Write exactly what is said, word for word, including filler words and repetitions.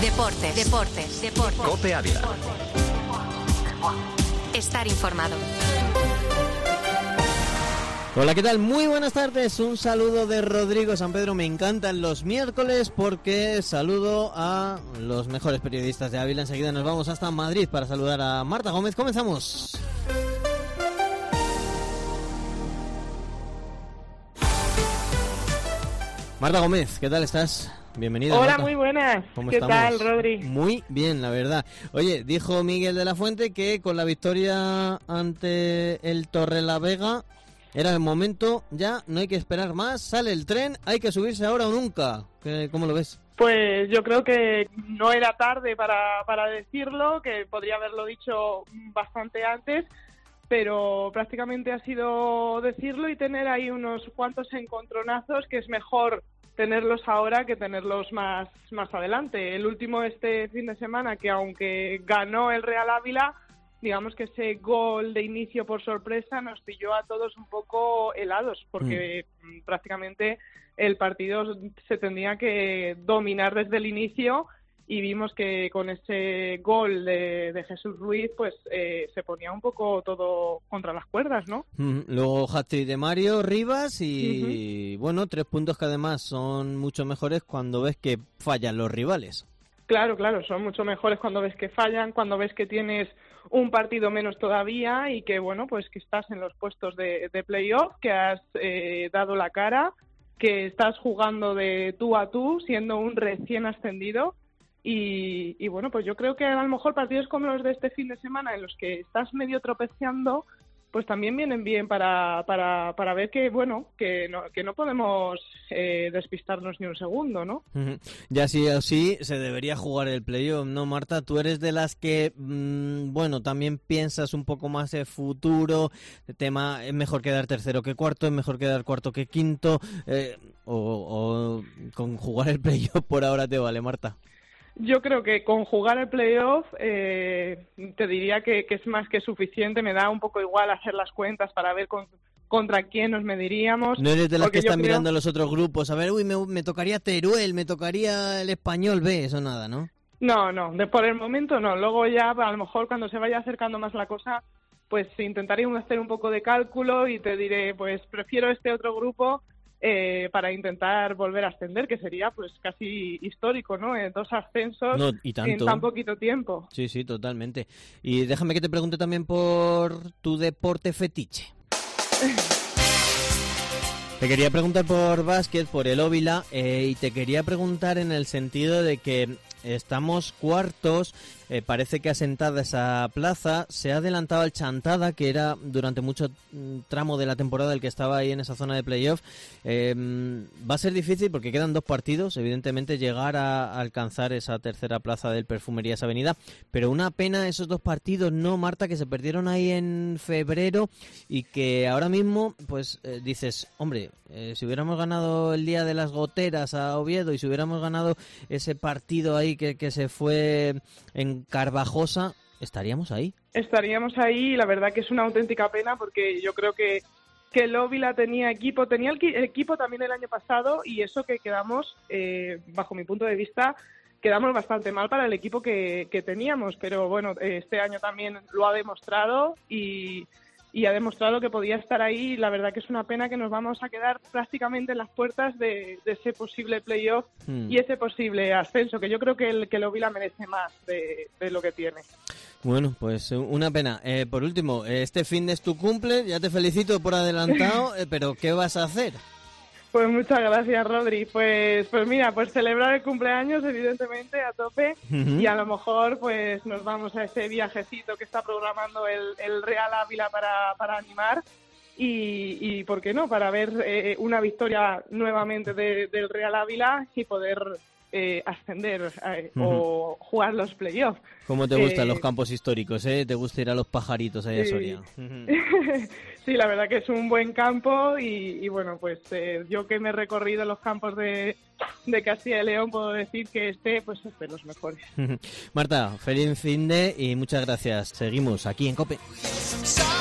Deportes, deportes, deportes. COPE Ávila. Estar informado. Hola, ¿qué tal? Muy buenas tardes. Un saludo de Rodrigo San Pedro. Me encantan los miércoles porque saludo a los mejores periodistas de Ávila. Enseguida nos vamos hasta Madrid para saludar a Marta Gómez. Comenzamos. Marta Gómez, ¿qué tal estás? Bienvenida. Hola, Marta. Muy buenas. ¿Cómo ¿Qué estamos? tal, Rodri? Muy bien, la verdad. Oye, dijo Miguel de la Fuente que con la victoria ante el Torrelavega era el momento, ya no hay que esperar más, sale el tren, hay que subirse ahora o nunca. ¿Cómo lo ves? Pues yo creo que no era tarde para, para decirlo, que podría haberlo dicho bastante antes, pero prácticamente ha sido decirlo y tener ahí unos cuantos encontronazos que es mejor tenerlos ahora que tenerlos más, más adelante. El último este fin de semana, que aunque ganó el Real Ávila, digamos que ese gol de inicio por sorpresa nos pilló a todos un poco helados, porque mm. prácticamente el partido se tendría que dominar desde el inicio y vimos que con ese gol de, de Jesús Ruiz pues eh, se ponía un poco todo contra las cuerdas, ¿no? Mm, luego hat-trick de Mario Rivas y uh-huh. bueno, tres puntos que además son mucho mejores cuando ves que fallan los rivales. Claro, claro, son mucho mejores cuando ves que fallan, cuando ves que tienes un partido menos todavía y que, bueno, pues que estás en los puestos de, de playoff, que has eh, dado la cara, que estás jugando de tú a tú, siendo un recién ascendido. Y, y bueno, pues yo creo que a lo mejor partidos como los de este fin de semana en los que estás medio tropezando, pues también vienen bien para, para, para ver que, bueno, que no, que no podemos eh, despistarnos ni un segundo, ¿no? Uh-huh. Ya sí o sí se debería jugar el playoff, ¿no, Marta? Tú eres de las que, mmm, bueno, también piensas un poco más de futuro, el tema, es mejor quedar tercero que cuarto, es mejor quedar cuarto que quinto, eh, o, o con jugar el playoff por ahora te vale, Marta. Yo creo que con jugar el playoff eh, te diría que, que es más que suficiente. Me da un poco igual hacer las cuentas para ver con, contra quién nos mediríamos. No eres de las que están creo... mirando a los otros grupos. A ver, uy, me, me tocaría Teruel, me tocaría el Español B, eso nada, ¿no? No, no, de, por el momento no. Luego ya, a lo mejor cuando se vaya acercando más la cosa, pues intentaré hacer un poco de cálculo y te diré, pues prefiero este otro grupo Eh, para intentar volver a ascender, que sería pues casi histórico, ¿no? Eh, dos ascensos no, y tanto. en tan poquito tiempo. Sí, sí, totalmente. Y déjame que te pregunte también por tu deporte fetiche. Te quería preguntar por básquet, por el Ávila, eh, y te quería preguntar en el sentido de que estamos cuartos, eh, parece que asentada esa plaza, se ha adelantado al Chantada, que era durante mucho tramo de la temporada el que estaba ahí en esa zona de playoff. Eh, va a ser difícil porque quedan dos partidos, evidentemente, llegar a alcanzar esa tercera plaza del Perfumerías Avenida, pero una pena esos dos partidos, ¿no, Marta?, que se perdieron ahí en febrero y que ahora mismo, pues eh, dices, hombre, eh, si hubiéramos ganado el día de las goteras a Oviedo y si hubiéramos ganado ese partido ahí que, que se fue en Carvajosa, estaríamos ahí. Estaríamos ahí y la verdad que es una auténtica pena porque yo creo que, que el Ávila tenía equipo, tenía el, el equipo también el año pasado y eso que quedamos, eh, bajo mi punto de vista, quedamos bastante mal para el equipo que, que teníamos, pero bueno, este año también lo ha demostrado y... y ha demostrado que podía estar ahí. La verdad que es una pena que nos vamos a quedar prácticamente en las puertas de, de ese posible playoff mm. y ese posible ascenso, que yo creo que el, que el Ávila merece más de, de lo que tiene. Bueno, pues una pena. Eh, por último, este fin de es tu cumple, ya te felicito por adelantado, eh, pero ¿qué vas a hacer? Pues muchas gracias, Rodri. Pues pues mira, pues celebrar el cumpleaños, evidentemente, a tope. Uh-huh. Y a lo mejor pues nos vamos a ese viajecito que está programando el, el Real Ávila para, para animar. Y, y, ¿por qué no?, para ver eh, una victoria nuevamente de, del Real Ávila y poder eh, ascender eh, uh-huh. o jugar los playoffs. ¿Cómo te gustan eh, los campos históricos, eh? ¿Te gusta ir a los pajaritos ahí sí. a Soria? Uh-huh. Sí, la verdad que es un buen campo y, y bueno, pues eh, yo que me he recorrido los campos de, de Castilla y León puedo decir que este pues es de los mejores. Marta, feliz fin de y muchas gracias. Seguimos aquí en COPE.